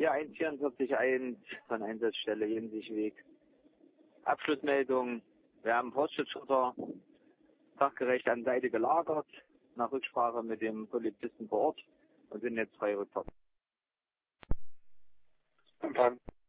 Hier 144.1 von Einsatzstelle Jensichweg. Abschlussmeldung. Wir haben Forstschutzschützer sachgerecht an Seite gelagert, nach Rücksprache mit dem Polizisten vor Ort und sind jetzt frei Rückfahrt. Empfang.